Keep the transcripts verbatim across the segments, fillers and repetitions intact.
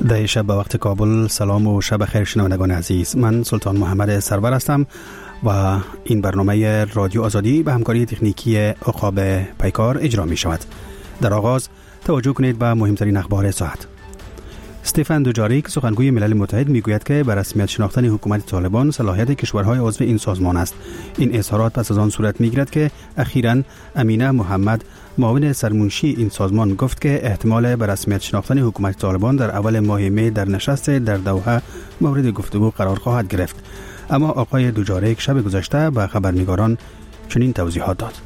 در شب به وقت کابل سلام و شب خیر شنوندگان عزیز. من سلطان محمد سرور هستم و این برنامه رادیو آزادی به همکاری تکنیکی عقاب پیکار اجرا می شود. در آغاز توجه کنید به مهمترین اخبار ساعت. استفان دوجاریک سخنگوی ملل متحد میگوید که به رسمیت شناختن حکومت طالبان صلاحیت کشورهای عضو این سازمان است. این اظهارات پس از آن صورت میگیرد که اخیراً امینه محمد معاون سرمنشی این سازمان گفت که احتمال به رسمیت شناختن حکومت طالبان در اول ماه می در نشست در دوحه مورد گفتگو قرار خواهد گرفت. اما آقای دوجاریک شب گذشته به خبرنگاران چنین توضیحات داد.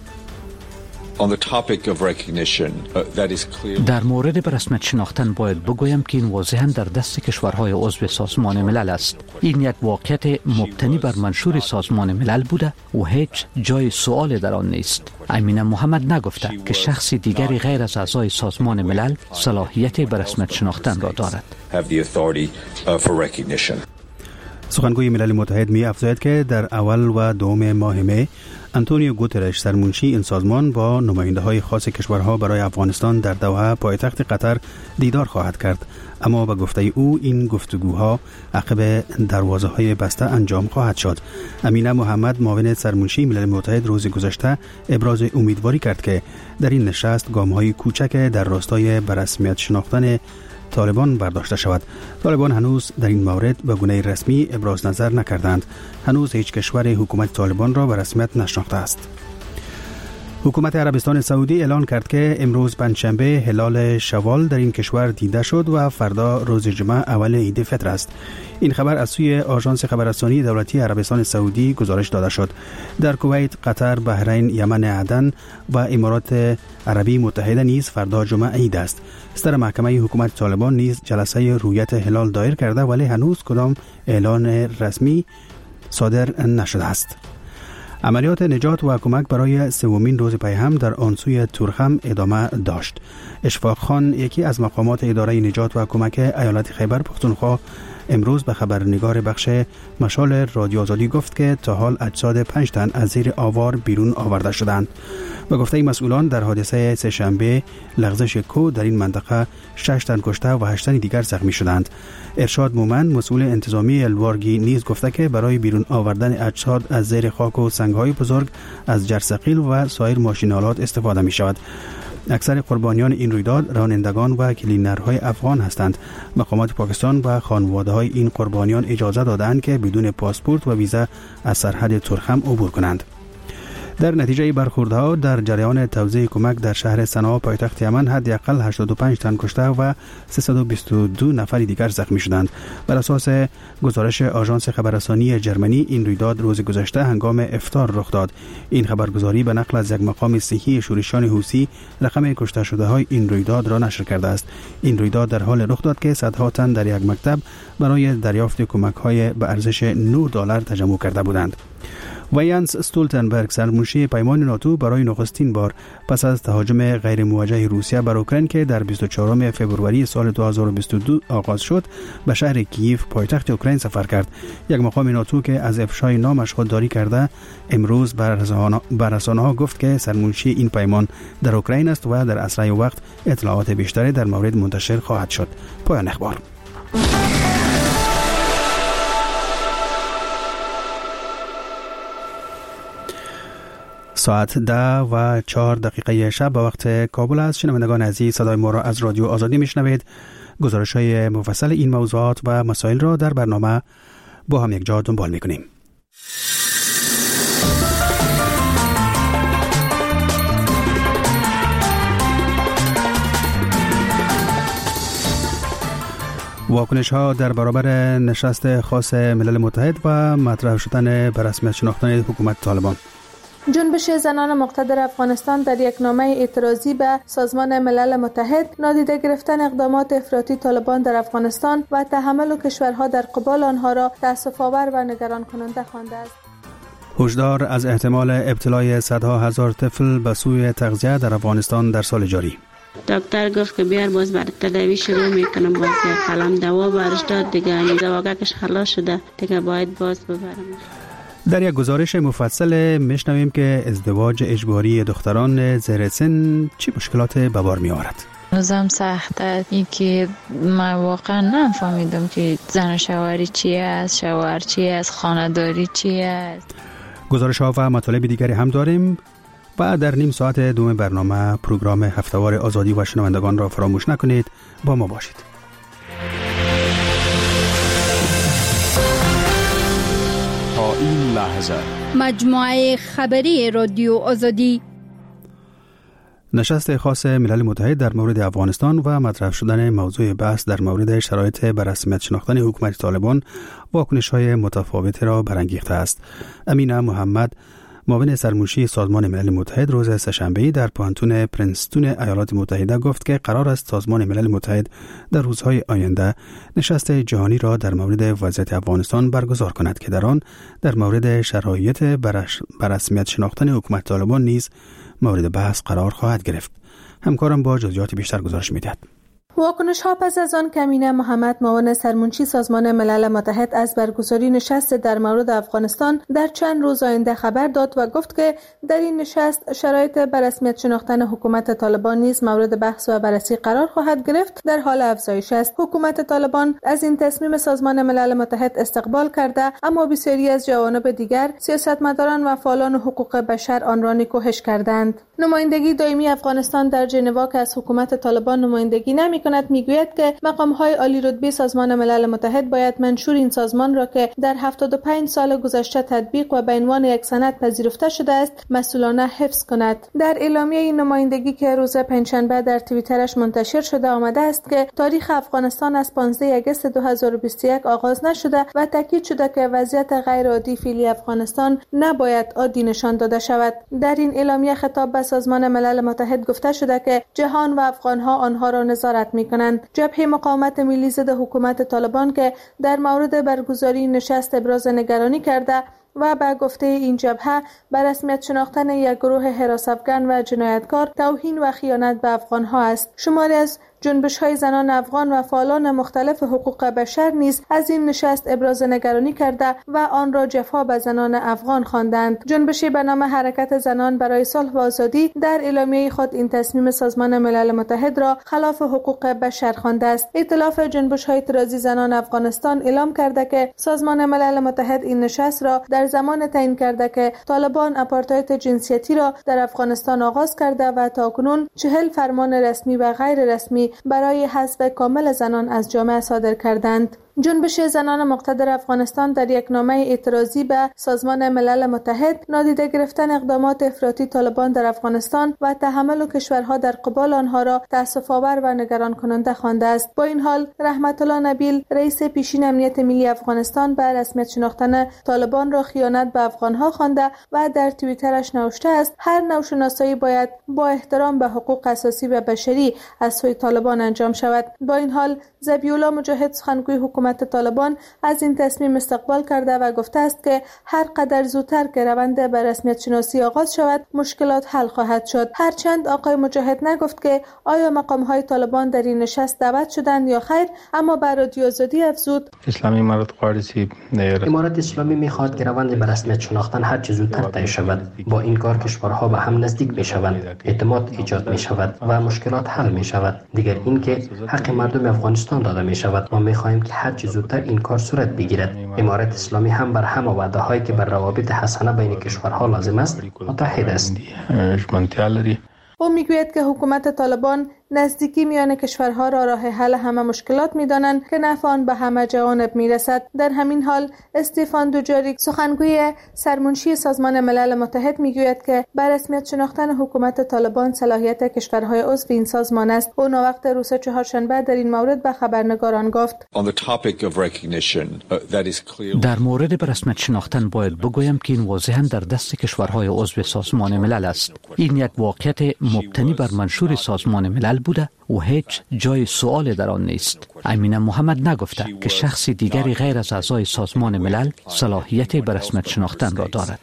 در مورد به رسمیت شناختن باید بگویم که این واضحاً در دست کشورهای عضو سازمان ملل است. این یک واقعیت مبتنی بر منشور سازمان ملل بوده و هیچ جای سؤال در آن نیست. امینه محمد نگفته که شخص دیگری غیر از اعضای سازمان ملل صلاحیت به رسمیت شناختن را دارد. سخنگوی ملل متحد می افزاید که در اول و دوم ماه می انتونیو گوترش سرمنشی این سازمان با نماینده های خاص کشورها برای افغانستان در دوحه پایتخت قطر دیدار خواهد کرد. اما به گفته او این گفتگوها عقب دروازه های بسته انجام خواهد شد. امینه محمد معاون سرمنشی ملل متحد روز گذشته ابراز امیدواری کرد که در این نشست گام های کوچک در راستای به رسمیت شناختن طالبان برداشته شود. طالبان هنوز در این مورد به گونه رسمی ابراز نظر نکردند. هنوز هیچ کشور حکومت طالبان را به رسمیت نشناخته است. حکومت عربستان سعودی اعلان کرد که امروز پنجشنبه هلال شوال در این کشور دیده شد و فردا روز جمعه اول عید فطر است. این خبر از سوی آژانس خبررسانی دولتی عربستان سعودی گزارش داده شد. در کویت، قطر، بحرین، یمن، عدن و امارات عربی متحده نیز فردا جمعه عید است. ستر محکمه حکومت طالبان نیز جلسه رویت هلال دایر کرده ولی هنوز کدام اعلان رسمی صادر نشده است. عملیات نجات و کمک برای سومین روز پیهم در آنسوی تورخم ادامه داشت. اشفاق خان، یکی از مقامات اداره نجات و کمک ایالت خیبر پختونخوا، امروز به خبرنگار بخش مشال رادیو آزادی گفت که تا حال اجساد پنج تن از زیر آوار بیرون آورده شدند. به گفته مسئولان در حادثه سه‌شنبه لغزش کو در این منطقه شش تن کشته و هشت تن دیگر زخمی شدند. ارشاد مومن، مسئول انتظامی الوارگی، نیز گفته که برای بیرون آوردن اجساد از زیر خاک و سنگ‌های بزرگ از جرثقیل و سایر ماشین‌آلات استفاده می شود. اکثر قربانیان این رویداد رانندگان و کلینرهای افغان هستند. مقامات پاکستان و خانواده‌های این قربانیان اجازه دادند که بدون پاسپورت و ویزا از سرحد تورخم عبور کنند. در نتیجه برخوردها در جریان توزیع کمک در شهر صنعا پایتخت یمن حداقل هشتاد و پنج تن کشته و سیصد و بیست و دو نفر دیگر زخمی شدند. بر اساس گزارش آژانس خبررسانی جرمنی این رویداد روز گذشته هنگام افطار رخ داد. این خبرگزاری به نقل از یک مقام صحی شورشیان حوثی رقم کشته شده های این رویداد را نشر کرده است. این رویداد در حال رخ داد که صدها تن در یک مکتب برای دریافت کمک های به ارزش نه دلار تجمع کرده بودند. و یانس استولتنبرگ سرمنشی پیمان ناتو برای نخستین بار پس از تهاجم غیر موجه روسیه بر اوکراین که در بیست و چهارم فوریه سال دو هزار و بیست و دو آغاز شد به شهر کیف پایتخت اوکراین سفر کرد. یک مقام ناتو که از افشای نامش خودداری کرده امروز بر رسانه‌ها گفت که سرمنشی این پیمان در اوکراین است و در اسرع وقت اطلاعات بیشتری در مورد منتشر خواهد شد. پایان اخبار. ساعت ده و چهار دقیقه شب به وقت کابل است. شنوندگان عزیز، صدای ما را از رادیو آزادی میشنوید. گزارش های مفصل این موضوعات و مسائل را در برنامه با هم یک جا دنبال میکنیم. واکنش ها در برابر نشست خاص ملل متحد و مطرح شدن به رسمیت شناختن حکومت طالبان. جنبش زنان مقتدر افغانستان در یک نامه اعتراضی به سازمان ملل متحد نادیده گرفتن اقدامات افراطی طالبان در افغانستان و تحمل کشورها در قبال آنها را تأسف‌آور و نگران کننده خوانده است. هشدار از احتمال ابتلای صدها هزار طفل به سوی تغذیه در افغانستان در سال جاری. دکتر گفت که بیار باز برای تداوی شروع میکنم، باز یک قلم دوا برش داد دیگه، دواگکش خلاص شده دیگه، باید باز ببرم. در یک گزارش مفصل میشنویم که ازدواج اجباری دختران زیر سن چه مشکلات به بار می آورد. نظام سخته. این که من واقعا نفهمیدم که زن و شوهری چی است، شوهر چی است، خانه‌داری چی است. گزارش ها و مطالب دیگری هم داریم و در نیم ساعت دوم برنامه پروگرام هفتهوار آزادی و شنوندگان را فراموش نکنید. با ما باشید. تا این لحظه مجموعه خبری رادیو آزادی. نشست خاص ملل متحد در مورد افغانستان و مطرح شدن موضوع بحث در مورد شرایط به رسمیت شناختن حکومت طالبان واکنش‌های متفاوتی را برانگیخته است. امینه محمد، معاون سرمنشی سازمان ملل متحد، روز سه‌شنبه در پوهنتون پرینستون ایالات متحده گفت که قرار است سازمان ملل متحد در روزهای آینده نشست جهانی را در مورد وضعیت افغانستان برگزار کند که در آن در مورد شرایط به رسمیت شناختن حکومت طالبان نیز مورد بحث قرار خواهد گرفت. همکارم با جزئیات بیشتر گزارش می‌دهد. واکنش ها پس از آن که امینه محمد، معاون سرمنشی سازمان ملل متحد، از برگزاری نشست در مورد افغانستان در چند روز آینده خبر داد و گفت که در این نشست شرایط به رسمیت شناختن حکومت طالبان نیز مورد بحث و بررسی قرار خواهد گرفت، در حال افزایش است. حکومت طالبان از این تصمیم سازمان ملل متحد استقبال کرده، اما بسیاری از جوانب دیگر، سیاستمداران و فعالان حقوق بشر آن را نکوهش کردند. نمایندگی دائمی افغانستان در ژنو که از حکومت طالبان نمایندگی نمی کند میگوید که مقام‌های عالی رتبه سازمان ملل متحد باید منشور این سازمان را که در هفتاد و پنج سال گذشته تطبیق و به عنوان یک سند پذیرفته شده است مسئولانه حفظ کند. در اعلامیه این نمایندگی که روز پنجشنبه در توییترش منتشر شده آمده است که تاریخ افغانستان از پانزده آگوست دو هزار و بیست و یک آغاز نشده و تاکید شده که وضعیت غیر عادی فعلی افغانستان نباید عادی نشان داده شود. در این اعلامیه خطاب به سازمان ملل متحد گفته شده که جهان و افغان‌ها آنها را نظارت می‌کنند. جبهه مقاومت ملی ضد حکومت طالبان که در مورد برگزاری نشست ابراز نگرانی کرده و به گفته این جبهه به رسمیت شناختن یک گروه حراس‌افکن و جنایتکار توهین و خیانت به افغان‌ها است. شماری از جنبش‌های زنان افغان و فعالان مختلف حقوق بشر نیز از این نشست ابراز نگرانی کرده و آن را جفا به زنان افغان خواندند. جنبشی به نام حرکت زنان برای صلح و آزادی در اعلامیه خود این تصمیم سازمان ملل متحد را خلاف حقوق بشر خوانده است. ائتلاف جنبش‌های اعتراضی زنان افغانستان اعلام کرده که سازمان ملل متحد این نشست را در زمان تعیین کرده که طالبان آپارتاید جنسیتی را در افغانستان آغاز کرده و تاکنون چهل فرمان رسمی و غیر رسمی برای حذف کامل زنان از جامعه صادر کردند. جنبش زنان مقتدر افغانستان در یک نامه اعتراضی به سازمان ملل متحد نادیده گرفتن اقدامات افراطی طالبان در افغانستان و تحمل کشورها در قبال آنها را تأسف‌آور و نگران کننده خوانده است. با این حال رحمت الله نبیل، رئیس پیشین امنیت ملی افغانستان، به رسمیت شناختن طالبان را خیانت به افغانها خوانده و در توییترش نوشته است هر نوع شناسایی باید با احترام به حقوق اساسی و بشری از سوی طالبان انجام شود. با این حال ذبیح الله مجاهد، سخنگوی حکومت طالبان، از این تصمیم استقبال کرده و گفته است که هر قدر زودتر که روند به رسمیت شناسی آغاز شود مشکلات حل خواهد شد. هرچند آقای مجاهد نگفت که آیا مقام‌های طالبان در این نشست دعوت شدند یا خیر، اما بر رادیو آزادی افزود اسلامی امارت قارسی امارت اسلامی می‌خواهد که روند به رسمیت شناختن هر چه زودتر طی شود. با این کار کشورها به هم نزدیک می‌شوند، اعتماد ایجاد می‌شود و مشکلات حل می‌شود. دیگر اینکه حق مردم افغانستان داده می‌شود. ما می‌خواهیم که هر چه زودتر این کار صورت بگیرد. امارت اسلامی هم بر همه وعده‌هایی که بر روابط حسنه بین کشورها لازم است متحد است. او میگوید که حکومت طالبان نزدیکی میان کشورها را راه حل همه مشکلات می‌دانند که نفع آن به همه جوانب میرسد. در همین حال استیفان دوجاریک، سخنگوی سرمنشی سازمان ملل متحد، میگوید که بر رسمیت شناختن حکومت طالبان صلاحیت کشورهای عضو این سازمان است. او نوقت روز چهارشنبه در این مورد به خبرنگاران گفت: در مورد بر رسمیت شناختن باید بگویم که این واضحاً در دست کشورهای عضو سازمان ملل است. این یک واقعیت مبتنی بر منشور سازمان ملل بوده و هیچ جای سؤال در آن نیست. امینه محمد نگفته که شخص دیگری غیر از اعضای سازمان ملل صلاحیت به رسمیت شناختن را دارد.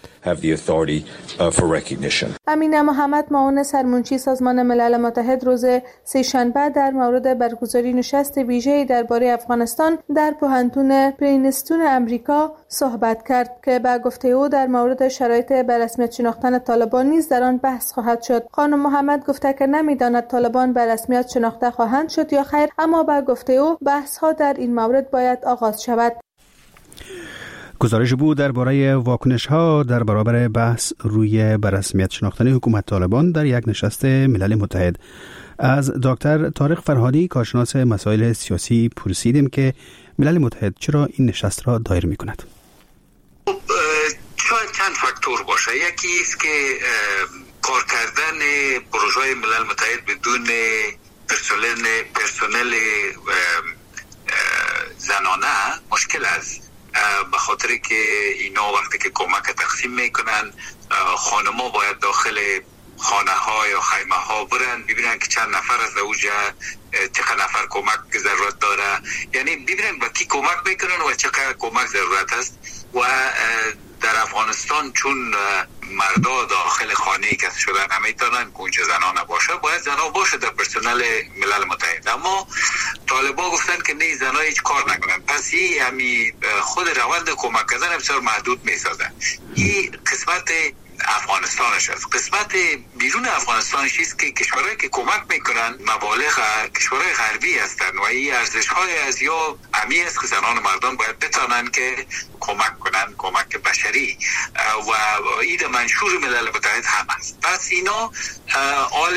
امینه محمد، معاون سرمنشی سازمان ملل متحد، روز سه‌شنبه در مورد برگزاری نشست ویژه‌ای درباره افغانستان در پوهنتون پرینستون امریکا صحبت کرد که به گفته او در مورد شرایط به رسمیت شناختن طالبان نیز در آن بحث خواهد شد. خانم محمد گفته که نمی‌داند طالبان به رسمیت شناخته خواهند شد یا خیر، اما به گفته او بحث ها در این مورد باید آغاز شود. گزارش بود درباره واکنش ها در برابر بحث روی بررسمیت شناختن حکومت طالبان در یک نشست ملل متحد. از دکتر طارق فرهادی کارشناس مسائل سیاسی پرسیدیم که ملل متحد چرا این نشست را دایر می کند. شاید چند فاکتور باشه. یکی است که کار کردن پروژه ملل متحد بدون پرسنل پرسنل زنانه مشکل است، به خاطر که اینا وقتی که کمک تقسیم میکنن خانم‌ها باید داخل خانه ها یا خیمه ها برن ببینن که چند نفر از اوجه چقدر نفر کمک ضرورت داره، یعنی ببینن با کی کمک میکنن و چقدر کمک ضرورت است. و در افغانستان چون مردا داخل خانه کس شدن نمیتونن که اونجا زنانه باشه، باید زنها باشه در پرسنل ملل متحد. اما طالبا گفتن که نه، زنها هیچ کار نکنن، پس این همی خود روند کمک کردن بسیار محدود میسازن. این قسمت افغانستانش است. قسمت بیرون افغانستانش است که کشورهایی که کمک میکنن مبالغ کشورهای غربی هستند و این ارزش های از یا امی است که زنان و مردان باید بتانن که کمک کنن، کمک بشری، و این منشور ملل متحد هم است. پس اینا آل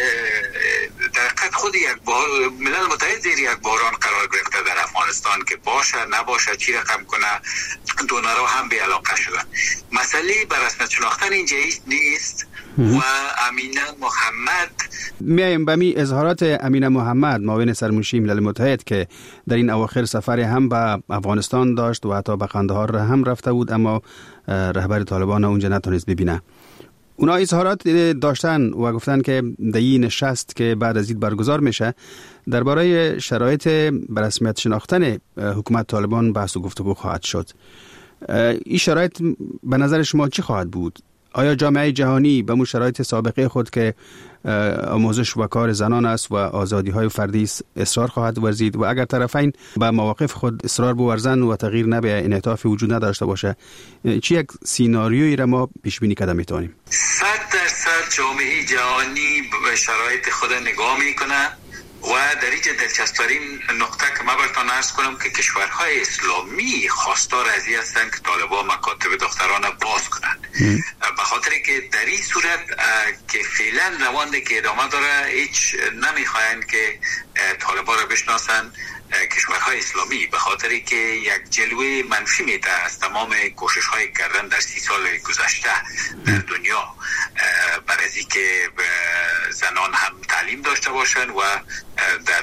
در حقیقت خود یک ملل متحد زیر یک بحران قرار گرفته در افغانستان که باشه نباشه، چی رقم کنه. دونرها هم به علاقه شدن. مسئله بر رسمیت شناختن اینجا نیست. و امینه محمد میایم به می اظهارات امینه محمد معاون سرمنشی ملل متحد که در این اواخر سفر هم به افغانستان داشت و حتی به قندهار هم رفته بود، اما رهبر طالبان اونجا نتونست ببینه. اونا اظهارات داشتن و گفتن که در این نشست که بعد از این برگزار میشه درباره شرایط بر رسمیت شناختن حکومت طالبان بحث و گفتگو خواهد شد. این شرایط به نظر شما چی خواهد بود؟ آیا جامعه جهانی به مو شرایط سابقه خود که آموزش و کار زنان است و آزادی های فردی اصرار خواهد ورزید و اگر طرفین به مواقف خود اصرار بورزن و تغییر نبیه، انعطاف وجود نداشته باشه، چی یک سیناریویی را ما پیش بینی کده میتونیم؟ صد درصد جامعه جهانی به شرایط خود نگاه میکنه و در اینجا دلچسب‌ترین نقطه که من براتون عرض کنم که کشورهای اسلامی خواستار از این هستند که طالبان مکاتب دختران باز کنند، به خاطر که در این صورت که فعلا روندی که ادامه داره هیچ نمیخواین که طالبان را بشناسن کشورهای اسلامی، به خاطر که یک جلوه منفی میده از تمام کوشش های کردن در سی سال گذشته در دنیا برای از که زنان هم تعلیم داشته باشن و در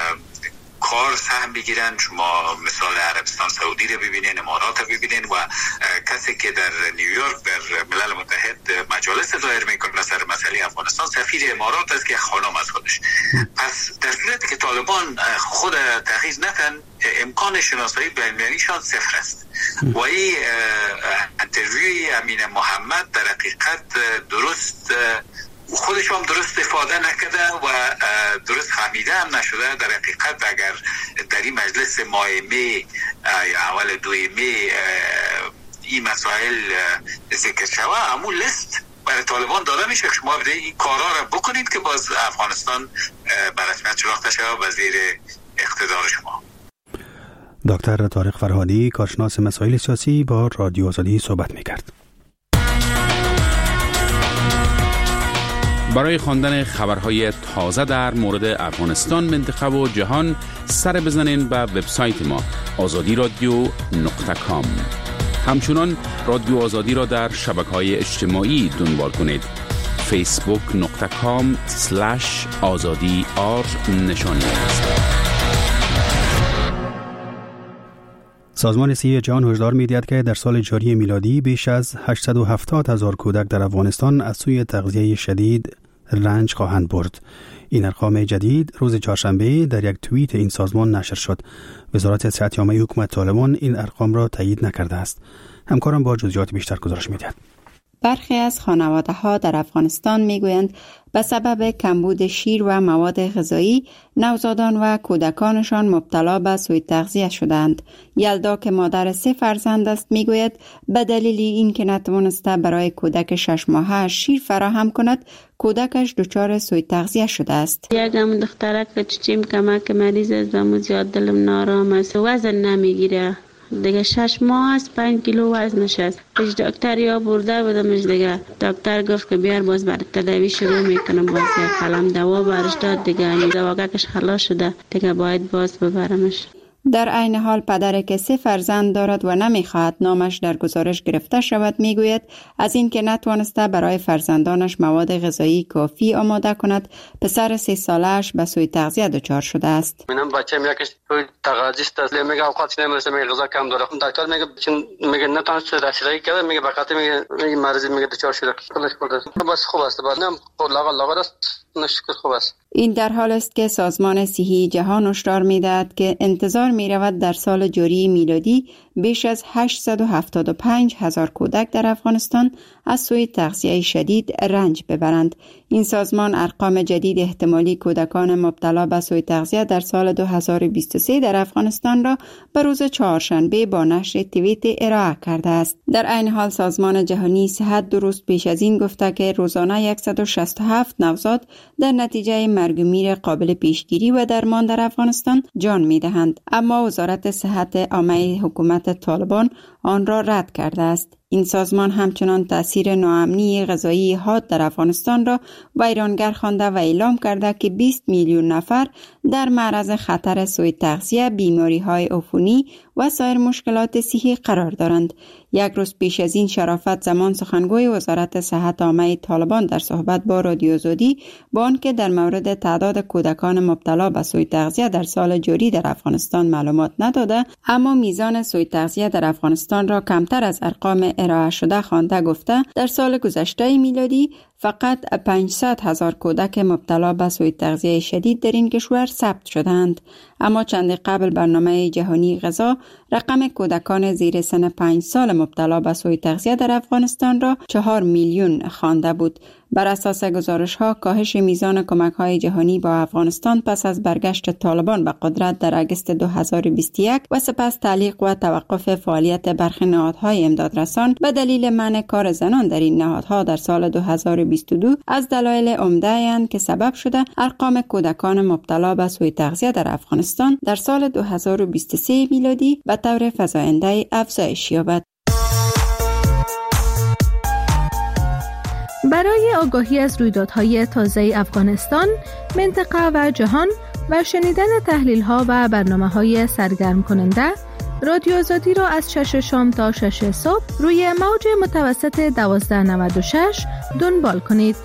کار سهم بگیرن. شما مثال عربستان سعودی رو ببینین، امارات رو ببینین و کسی که در نیویورک در ملل متحد مجالس دایر میکنه سر مسئله افغانستان سفیر امارات است که خانم از خودش. پس در صورتی که طالبان خود تغییر نکن امکان شناسایی بین‌المللیشان صفر است و این انترویوی امینه محمد در حقیقت درست خودش هم درست استفاده نکرده و درست فهمیده هم نشده. در حقیقت اگر در این مجلس ماه می یا اول دوی می این مسائل ذکر شوه، همون لیست برای طالبان داده میشه که شما بده این کارا را بکنید که باز افغانستان به رسمیت شناخته شوه و زیر اقتدار شما. دکتر طارق فرهادی کارشناس مسائل سیاسی با رادیو آزادی صحبت میکرد. برای خواندن خبرهای تازه در مورد افغانستان، منطقه و جهان سر بزنین به وبسایت ما آزادی رادیو نقطه کام. همچنان رادیو آزادی را در شبکه‌های اجتماعی دنبال کنید. فیسبوک نقطه کام سلش آزادی آر نشانی است. سازمان صحی جهان هشدار می‌دهد که در سال جاری میلادی بیش از هشتصد و هفتاد هزار کودک در افغانستان از سوی تغذیه شدید رنج خواهند برد. این ارقام جدید روز چهارشنبه در یک توییت این سازمان نشر شد. وزارت صحت عامه حکومت طالبان این ارقام را تایید نکرده است. همکارم با جزئیات بیشتر گزارش می‌دهد. برخی از خانواده‌ها در افغانستان می‌گویند به سبب کمبود شیر و مواد غذایی نوزادان و کودکانشان مبتلا به سوء تغذیه شدند. یلدا که مادر سه فرزند است میگوید به دلیل اینکه نتوانسته برای کودک شش ماهه شیر فراهم کند، کودکش دچار سوء تغذیه شده است. یکم دخترک که چیم کمک مریض است و مو زیاد دلم نارام است، وزن نمیگیره. دیگه شش ماه است، پنج کیلو وزنش است. پیش دکتر یا برده بودمش، دیگه دکتر گفت که بیار باز برای تداوی شروع میکنم. باز یک قلم دوا برش داد، دیگه دواگکش خلاص شده، دیگه باید باز ببرمش. در عین حال پدری که سه فرزند دارد و نمیخواهد نامش در گزارش گرفته شود میگوید از اینکه نتوانسته برای فرزندانش مواد غذایی کافی آماده کند، پسر سه ساله‌اش به سوء تغذیه دچار شده است. منم بچه‌م یکیش تغذیست است، میگه اوقات نمیرسه، میگه غذا کم داره. دکتر میگه چون میگه نتونست رسیدگی کرده، میگه بخاطر میگه مریض میگه دچار شده. کلش کرده. بس خوب است، بعدم لاغر لاغر است، نشکر خوب است. این در حال است که سازمان صحی جهان هشدار می‌دهد که انتظار می‌رود در سال جاری میلادی بیش از هشتصد و هفتاد و پنج هزار کودک در افغانستان از سوء تغذیه شدید رنج ببرند. این سازمان ارقام جدید احتمالی کودکان مبتلا به سوء تغذیه در سال دو هزار و بیست و سه در افغانستان را به روز چهارشنبه با نشر توییت ارائه کرده است. در عین حال سازمان جهانی صحت دو روز پیش از این گفته که روزانه صد و شصت و هفت نوزاد در نتیجه مرگ و میر قابل پیشگیری و درمان در افغانستان جان می‌دهند، اما وزارت صحت عامه حکومت طالبان آن را رد کرده است. این سازمان همچنان تأثیر ناامنی غذایی حاد در افغانستان را ویرانگر خوانده و اعلام کرده که بیست میلیون نفر در معرض خطر سوء تغذیه، بیماری‌های عفونی و سایر مشکلات صحی قرار دارند. یک روز پیش از این شرافت زمان سخنگوی وزارت صحت عامه طالبان در صحبت با رادیو آزادی با آنکه در مورد تعداد کودکان مبتلا به سوء تغذیه در سال جاری در افغانستان معلومات نداده، اما میزان سوء تغذیه در افغانستان را کمتر از ارقام ارائه شده خوانده گفته در سال گذشته میلادی فقط پانصد هزار کودک مبتلا به سوء تغذیه شدید در این کشور ثبت شدند. اما چند قبل برنامه جهانی غذا رقم کودکان زیر سن پنج سال مبتلا به سوء تغذیه در افغانستان را چهار میلیون خوانده بود. بر اساس گزارش ها کاهش میزان کمک های جهانی با افغانستان پس از برگشت طالبان به قدرت در اگست دو هزار و بیست و یک و سپس تعلیق و توقف فعالیت برخی نهادهای امدادرسان به دلیل منع کار زنان در این نهادها در سال دو هزار و بیست و دو از دلایل عمده اند که سبب شده ارقام کودکان مبتلا به سوء تغذیه در افغانستان در سال دو هزار و بیست و سه میلادی به طور فزاینده افزایش یابد. برای آگاهی از رویدادهای تازه افغانستان، منطقه و جهان و شنیدن تحلیل‌ها و برنامه‌های سرگرم کننده، رادیو آزادی را از شش شام تا شش صبح روی موج متوسط دوازده نود و شش دنبال کنید.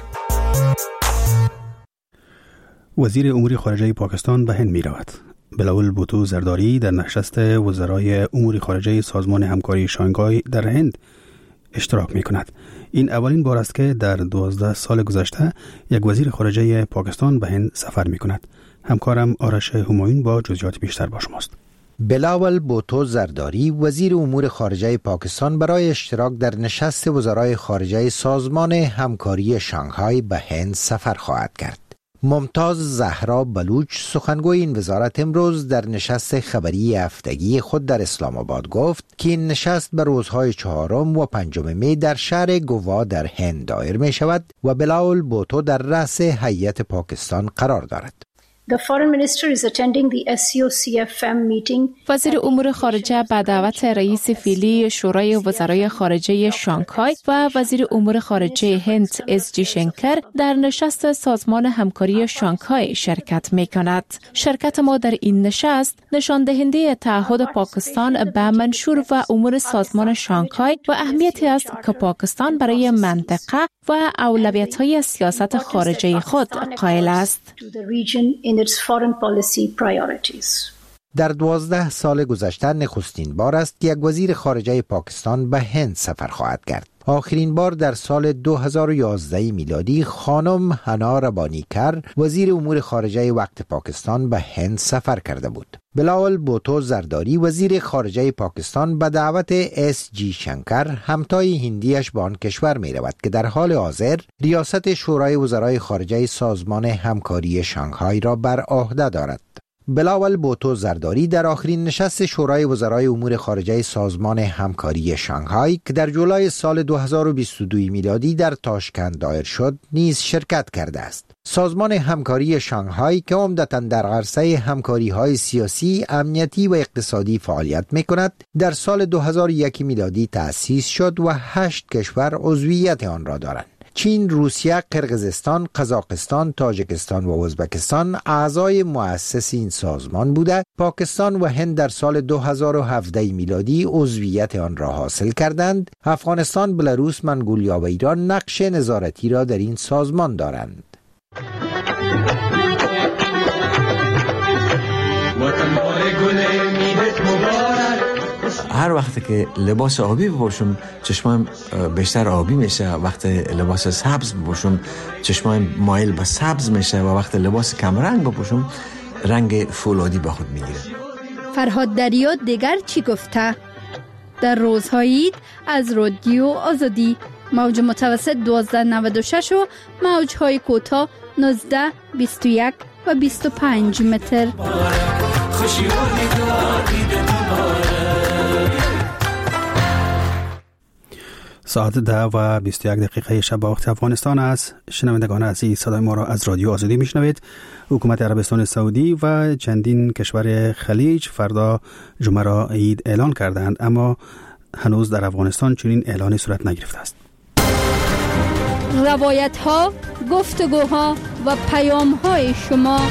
وزیر امور خارجه پاکستان به هند می رود. بلاول بوتو زرداری در نشست وزرای امور خارجه سازمان همکاری شانگهای در هند اشتراک می کند. این اولین بار است که در دوازده سال گذشته یک وزیر خارجه پاکستان به هند سفر می کند. همکارم آرش همایون با جزئیات بیشتر با شماست. بلاول بوتو زرداری وزیر امور خارجه پاکستان برای اشتراک در نشست وزرای خارجه سازمان همکاری شانگهای به هند سفر خواهد کرد. ممتاز زهرا بلوچ سخنگوی این وزارت امروز در نشست خبری هفتگی خود در اسلام آباد گفت که این نشست به روزهای چهارم و پنجم می در شهر گوا در هند دایر می شود و بلاول بوتو در رأس هیئت پاکستان قرار دارد. The foreign minister is attending the S C O C F M meeting. وزیر امور خارجه به دعوت رئیس فعلی شورای وزرای خارجه شانگهای و وزیر امور خارجه هند اس جی شنکر در نشست سازمان همکاری شانگهای شرکت می کند. شرکت ما در این نشست نشان دهنده تعهد پاکستان به منشور و امور سازمان شانگهای و اهمیتی است که پاکستان برای منطقه و اولویت‌های سیاست خارجه خود قائل است. در دوازده سال گذشته نخستین بار است که یک وزیر خارجه پاکستان به هند سفر خواهد کرد. آخرین بار در سال دو هزار و یازده میلادی خانم حنا ربانیکر وزیر امور خارجه وقت پاکستان به هند سفر کرده بود. بلاول بوتو زرداری وزیر خارجه پاکستان به دعوت اس جی شنکر همتای هندیش به آن کشور می رود که در حال حاضر ریاست شورای وزرای خارجه سازمان همکاری شانگهای را بر عهده دارد. بلاول بوتو زرداری در آخرین نشست شورای وزرای امور خارجه سازمان همکاری شانگهای که در جولای سال دو هزار و بیست و دو میلادی در تاشکند دایر شد نیز شرکت کرده است. سازمان همکاری شانگهای که عمدتاً در عرصه همکاری‌های سیاسی، امنیتی و اقتصادی فعالیت می‌کند، در سال دو هزار و یک میلادی تأسیس شد و هشت کشور عضویت آن را دارند. چین، روسیه، قرقیزستان، قزاقستان، تاجیکستان و ازبکستان اعضای مؤسس این سازمان بوده. پاکستان و هند در سال دو هزار و هفده میلادی عضویت آن را حاصل کردند. افغانستان، بلاروس، منگولیا و ایران نقش نظارتی را در این سازمان دارند. هر وقت که لباس آبی بپوشم چشمم بیشتر آبی میشه، وقت لباس سبز بپوشم چشمم مایل به سبز میشه و وقت لباس کمرنگ بپوشم رنگ فولادی به خود میگیره. فرهاد دریا دیگر چی گفته؟ در روزهای عید از رادیو آزادی موج متوسط دوازده نود و شش و موجهای کوتاه نوزده، بیست و یک و بیست و پنج متر. ساعت ده و بیست و یک دقیقه شب وقت افغانستان است. شنوندگان عزیز، صدای ما را از رادیو آزادی میشنوید. حکومت عربستان سعودی و چندین کشور خلیج فردا جمعه را عید اعلان کردند، اما هنوز در افغانستان چنین اعلانی صورت نگرفته است. روایت ها، گفتگوها و پیام های شما.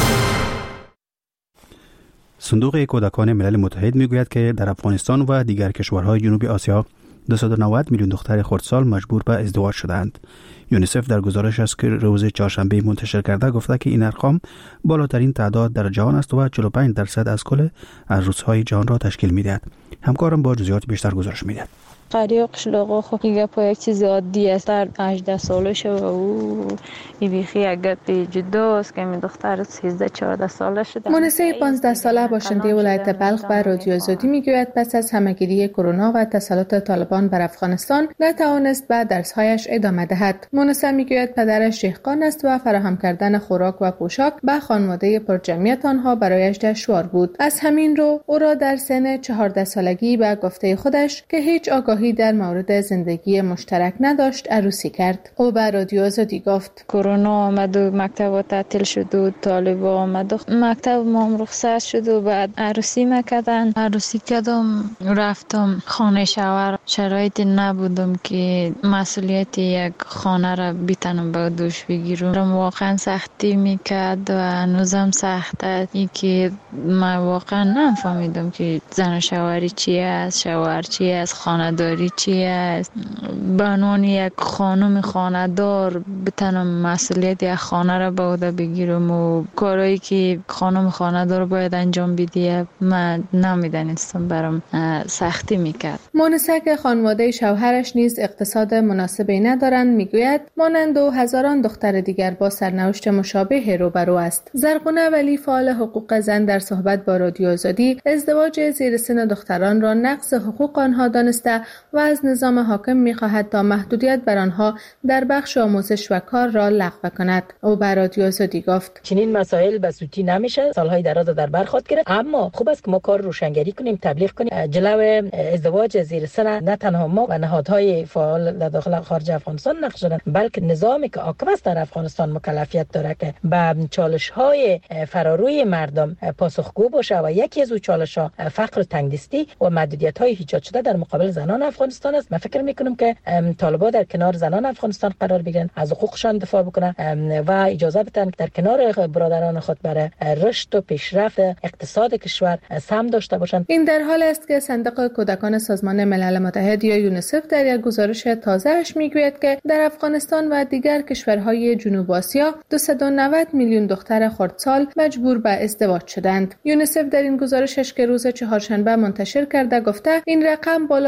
صندوق کودکان ملل متحد میگوید که در افغانستان و دیگر کشورهای جنوب آسیا دویست و نود میلیون دختر خردسال مجبور به ازدواج شدند. یونیسف در گزارش است که روز چهارشنبه منتشر کرده گفته که این ارقام بالاترین تعداد در جهان است و چهل و پنج درصد از کل عروس‌های جهان را تشکیل می‌دهد. همکارم با جزئیات بیشتر گزارش می‌دهد. قریه قشلاقا خب این گپ یک چیز عادی است. در هجده سالشه و او این بیخی یک گپ جداست که این دختر سیزده چهارده ساله شده. مونسه پانزده ساله باشنده ولایت بلخ به رادیو آزادی میگوید پس از همهگیری کرونا و تسلط طالبان بر افغانستان نتوانست به درس‌هایش ادامه دهد. مونسه میگوید پدرش دهقان است و فراهم کردن خوراک و پوشاک به خانواده پرجمعیت آنها برایش دشوار بود. از همین رو او را در سن چهارده سالگی به گفته خودش که هیچ آگاهی در مورد زندگی مشترک نداشت عروسی کرد. او به رادیو آزادی گفت کرونا آمد و مکتب تعطیل شد و طالب آمد و مکتب ما هم رخصت شد و بعد عروسی مکدن. عروسی کردم، رفتم خانه شوهر. شرایطی نبودم که مسئولیت یک خانه را بتونم به دوش بگیرم. واقعا سختی میکرد و هنوزم سخته. ای که من واقعا نفهمیدم که زن شوهری چیه است، شوهر چیه است، خانه داری چی است. به عنوان یک خانم خانه‌دار بتونم مسئولیت یک خانه را به عهده بگیرم و کارهایی که خانم خانه‌دار باید انجام بده من نمیدانستم، برام سختی میکرد. مونسه که خانواده شوهرش نیز اقتصاد مناسبی ندارند میگوید مانند و هزاران دختر دیگر با سرنوشت مشابه روبرو است. زرقونه ولی فعال حقوق زن در صحبت با رادیو آزادی ازدواج زیر سن دختران را نقض حقوق آنها دانسته و از نظام حاکم می‌خواهد تا محدودیت بر آنها در بخش آموزش و کار را لغو کند. او بر رادیو آزادی گفت چنین مسائل بسوتی نمیشه، سالهای دراز در بر خواهد گرفت، اما خوب است که ما کار روشنگری کنیم، تبلیغ کنیم. جلو ازدواج زیر سن نه تنها ما و نهادهای فعال در داخل خارج افغانستان نقش دارند، بلکه نظامی که حاکم است در افغانستان مکلفیت داره که به چالش‌های فراروی مردم پاسخگو باشه و یکی از او چالش‌ها فقر و تنگدستی و محدودیت‌های ایجاد شده در مقابل زنان افغانستان است. من فکر میکنم که طالبان در کنار زنان افغانستان قرار بگیرن، از حقوقشان دفاع بکنن و اجازه بدن که در کنار برادران خود برای رشد و پیشرفت اقتصاد کشور سهم داشته باشند. این در حال است که صندوق کودکان سازمان ملل متحد یا یونیسف در یک گزارش تازه‌اش میگوید که در افغانستان و دیگر کشورهای جنوب آسیا دویست و نود میلیون دختر خردسال مجبور به ازدواج شدند. یونیسف در این گزارشش که روز چهارشنبه منتشر کرده گفته این رقم بالاترین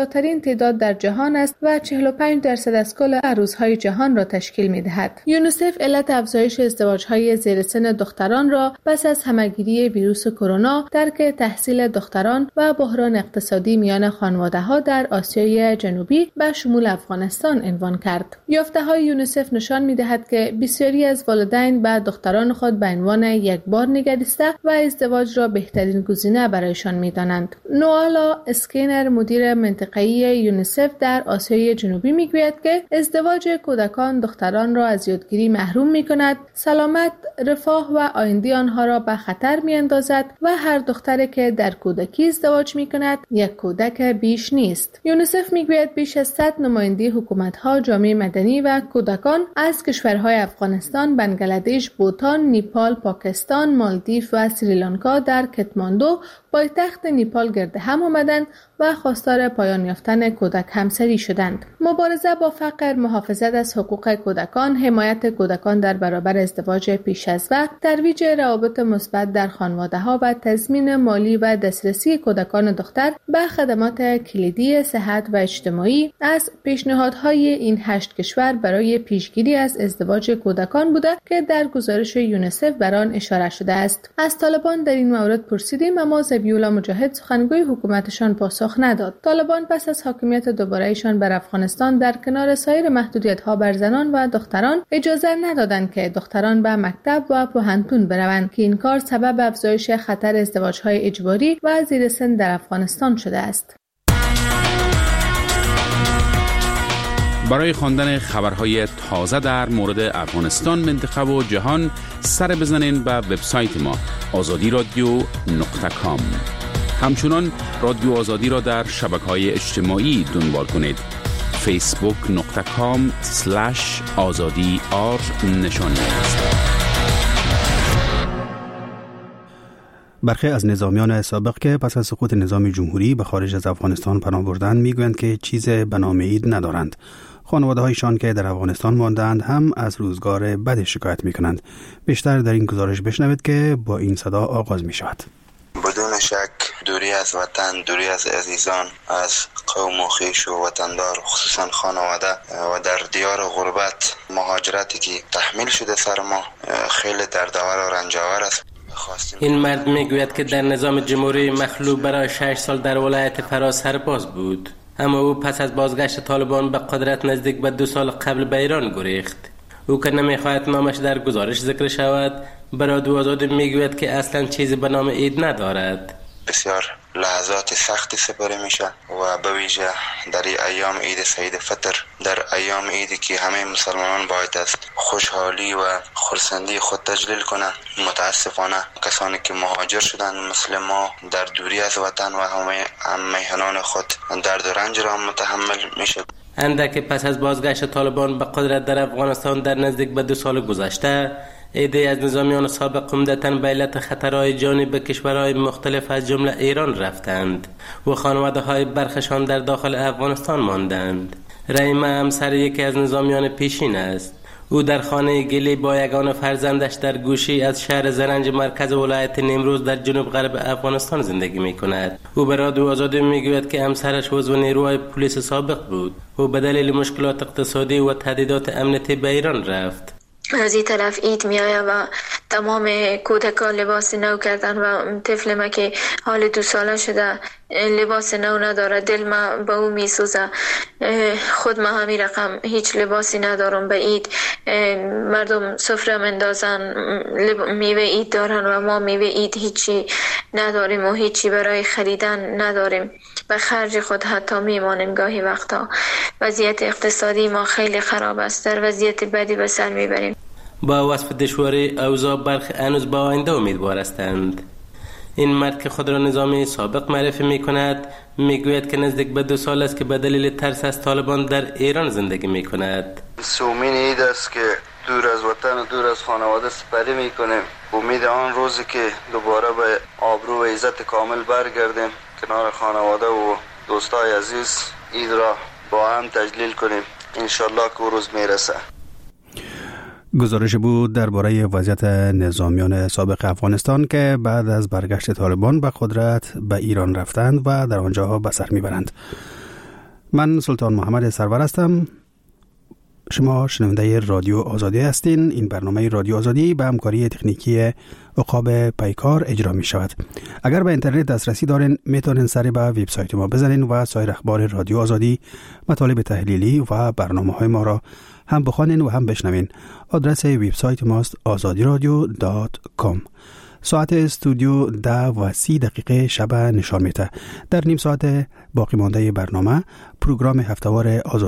تعداد در جهان است و چهل و پنج درصد از کل عروس‌های جهان را تشکیل می‌دهد. یونیسف علت افزایش ازدواج‌های زیر سن دختران را پس از همه‌گیری ویروس کرونا، درک تحصیل دختران و بحران اقتصادی میان خانواده‌ها در آسیای جنوبی به شمول افغانستان عنوان کرد. یافته‌های یونیسف نشان می‌دهد که بسیاری از والدین به دختران خود به عنوان یک بار نگریسته و ازدواج را بهترین گزینه برایشان می‌دانند. نوالا اسکینر، مدیر منطقه‌ای یونیسف در آسیای جنوبی میگوید که ازدواج کودکان دختران را از یادگیری محروم می‌کند، سلامت، رفاه و آینده آنها را به خطر می‌اندازد و هر دختری که در کودکی ازدواج می‌کند یک کودک بیش نیست. یونیسف میگوید بیش از صد نماینده حکومت‌ها، جامعه مدنی و کودکان از کشورهای افغانستان، بنگلادش، بوتان، نیپال، پاکستان، مالدیو و سریلانکا در کتماندو، پایتخت نیپال، گرد هم آمدند و خواستار پایان یافتن کودک همسری شدند. مبارزه با فقر، محافظت از حقوق کودکان، حمایت کودکان در برابر ازدواج پیش از وقت، ترویج روابط مثبت در خانواده‌ها و تضمین مالی و دسترسی کودکان دختر به خدمات کلیدی صحت و اجتماعی از پیشنهادهای این هشت کشور برای پیشگیری از ازدواج کودکان بوده که در گزارش یونیسف بر آن اشاره شده است. از طالبان در این مورد پرسیدیم، اما ذبیح‌الله مجاهد، سخنگوی حکومتشان، پاسخ نداد. طالبان پس از حاکمیت دوباره‌ایشان بر افغانستان در کنار سایر محدودیت‌ها بر زنان و دختران اجازه ندادند که دختران به مکتب و پوهنتون بروند که این کار سبب افزایش خطر ازدواج‌های اجباری و زیر سن در افغانستان شده است. برای خواندن خبرهای تازه در مورد افغانستان، منطقه و جهان سر بزنین به وبسایت ما آزادی رادیو نقطه کام. همچنان رادیو آزادی را در شبکه‌های اجتماعی دنبال کنید. فیسبوک نقطه کام سلش آزادی آر نشانی است. برخی از نظامیان سابق که پس از سقوط نظام جمهوری به خارج از افغانستان پناه بردند میگویند که چیز به نام عید ندارند. خانواده هایشان که در افغانستان ماندند هم از روزگار بد شکایت میکنند. بیشتر در این گزارش بشنوید که با این صدا آغاز می شود. بدون شک دوری از وطن، دوری از عزیزان، از قوم و خویش و وطندار، خصوصا خانواده و در دیار غربت مهاجرتی که تحمیل شده سر ما خیلی دردآور و رنجاور است. این مرد میگوید که در نظام جمهوری مخلوع برای شش سال در ولایت فراز سرباز بود، اما او پس از بازگشت طالبان به قدرت نزدیک به دو سال قبل به ایران گریخت. او که نمیخواهد نامش در گزارش ذکر شود، برای رادیو آزادی میگوید که اصلا چیزی به نام عید ندارد. بسیار لحظات سختی سپری میشه و به ویژه در ایام عید سعید فطر، در ایام عیدی که همه مسلمانان باید از خوشحالی و خرسندی خود تجلیل کنند، متاسفانه کسانی که مهاجر شدند مثل ما در دوری از وطن و همه میهنان خود درد و رنج را متحمل میشه. اندک پس از بازگشت طالبان به قدرت در افغانستان در نزدیک به دو سال گذشته، عده‌ای از نظامیان سابق عمدتاً به علت خطرهای جانی به کشورهای مختلف از جمله ایران رفتند و خانواده‌های برخشان در داخل افغانستان ماندند. رحیمه همسر یکی از نظامیان پیشین است. او در خانه گلی با یگانه فرزندش در گوشی از شهر زرنج مرکز ولایت نیمروز در جنوب غرب افغانستان زندگی می‌کند. او به رادیو آزادی میگوید که همسرش عضو نیروهای پلیس سابق بود و به دلیل مشکلات اقتصادی و تهدیدات امنیتی به ایران رفت. از این طرف عید می آید و تمام کودکان لباس نو کردن و طفل ما که حال دو ساله شده لباس نو نداره، دل ما به او می سوزه. خود ما همین رقم هیچ لباسی ندارم. به عید مردم سفره مندازن، میوه عید دارن و ما میوه عید هیچی نداریم و هیچی برای خریدن نداریم. به خرج خود حتی میمانیم. گاهی وقتا وضعیت اقتصادی ما خیلی خراب است، در وضعیت بدی به سر میبریم. با وصف دشواری اوضاع برخی هنوز به آینده امیدوار هستند. این مرد که خود را نظامی سابق معرفی می کند میگوید که نزدیک به دو سال است که به دلیل ترس از طالبان در ایران زندگی می کند. سومین عید است که دور از وطن و دور از خانواده سپری می کنیم. امید آن روزی که دوباره به آبرو و عزت کامل برگردیم کنار خانواده و دوستای عزیز عید را با هم تجلیل کنیم. انشالله که روز میرسه. گزارش بود درباره وضعیت نظامیان سابق افغانستان که بعد از برگشت طالبان به قدرت به ایران رفتند و در آنجا به سر میبرند. من سلطان محمد سرور هستم. شما شنونده رادیو آزادی هستین. این برنامه رادیو آزادی به همکاری تکنیکی عقاب پیکار اجرا می شود. اگر به اینترنت دسترسی دارین میتونین سری به وبسایت ما بزنین و سایر اخبار رادیو آزادی، مطالب تحلیلی و برنامه های ما را هم بخوانین و هم بشنوین. آدرس وبسایت ماست آزادی رادیو دات کام. ساعت استودیو ده و سی دقیقه شب نشان میده. در نیم ساعت باقی مانده برنامه پروگرام هفتهوار آزادی